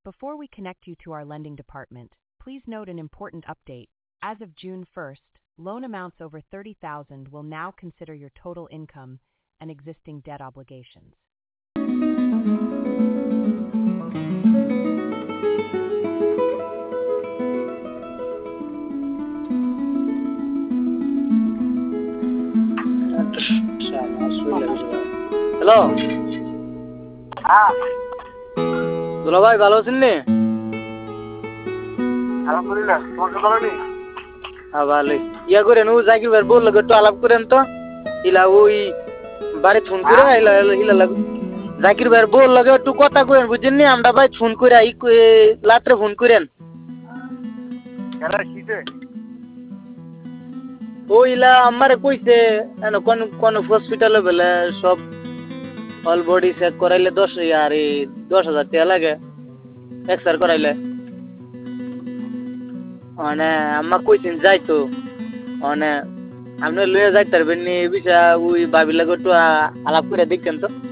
Before we connect you to our lending department, please note an important update. As of June 1st, loan amounts over $30,000 will now consider your total income and existing debt obligations. Hello, দুলা ভাই ভালো আছেন নি? আলহামদুলিল্লাহ, তোমার ভালো নেই? হ্যাঁ ভালোই। ইয়া করেন ও জাকির ভাই বললো একটু আলাপ করেন তো। ইলা ওই বাড়ি ফোন করে ইলা ইলা লাগু জাকির ভাই বললো একটু কথা করেন বুঝছেন নি? আমরা ভাই ফোন করে রাত্রে ফোন করেন। কেন কিসে? ওইলা আমারে কইছে কোন কোন হসপিটালে বলে সব অল বডি চেক করাইলে 10,000 টাকা লাগে এক্সরে করাইলে। মানে আম্মা কইছেন যাইতো মানে আপনি লয়ে যাইতে পারবেন নি বিষয় ওই ভাবি লাগে একটু আলাপ করে দেখতেন তো।